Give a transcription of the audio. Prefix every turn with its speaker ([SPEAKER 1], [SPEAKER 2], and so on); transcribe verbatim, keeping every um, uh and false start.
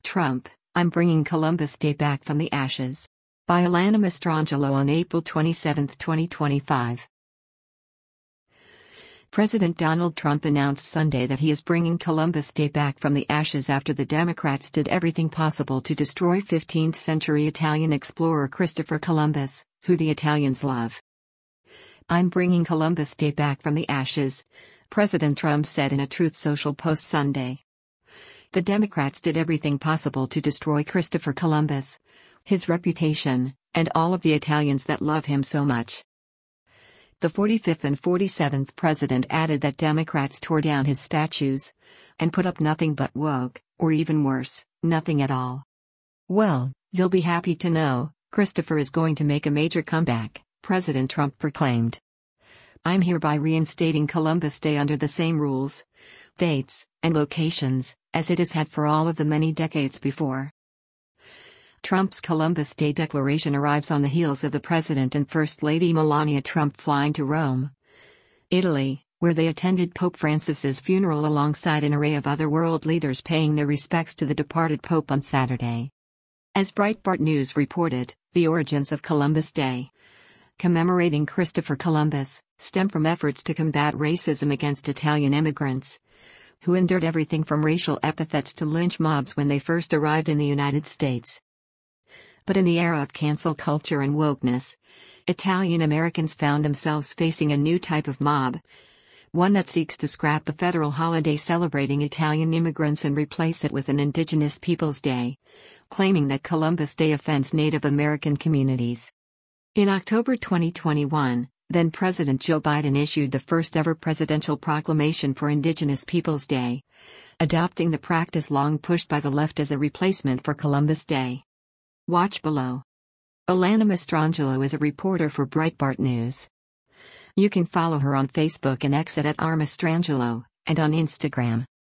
[SPEAKER 1] Trump, I'm bringing Columbus Day back from the ashes. By Alanna Mastrangelo on April twenty-seventh, twenty twenty-five. President Donald Trump announced Sunday that he is bringing Columbus Day back from the ashes after the Democrats did everything possible to destroy fifteenth century Italian explorer Christopher Columbus, who the Italians love. I'm bringing Columbus Day back from the ashes, President Trump said in a Truth Social post Sunday. The Democrats did everything possible to destroy Christopher Columbus, his reputation, and all of the Italians that love him so much. The forty-fifth and forty-seventh president added that Democrats tore down his statues and put up nothing but woke, or even worse, nothing at all. Well, you'll be happy to know, Christopher is going to make a major comeback, President Trump proclaimed. I'm hereby reinstating Columbus Day under the same rules, dates, and locations as it has had for all of the many decades before. Trump's Columbus Day declaration arrives on the heels of the President and First Lady Melania Trump flying to Rome, Italy, where they attended Pope Francis's funeral alongside an array of other world leaders paying their respects to the departed Pope on Saturday. As Breitbart News reported, the origins of Columbus Day, commemorating Christopher Columbus, stem from efforts to combat racism against Italian immigrants, who endured everything from racial epithets to lynch mobs when they first arrived in the United States. But in the era of cancel culture and wokeness, Italian Americans found themselves facing a new type of mob, one that seeks to scrap the federal holiday celebrating Italian immigrants and replace it with an Indigenous Peoples Day, claiming that Columbus Day offends Native American communities. In October twenty twenty-one, then President Joe Biden issued the first-ever presidential proclamation for Indigenous Peoples Day, adopting the practice long pushed by the left as a replacement for Columbus Day. Watch below. Alanna Mastrangelo is a reporter for Breitbart News. You can follow her on Facebook and X at, at r mastrangelo, and on Instagram.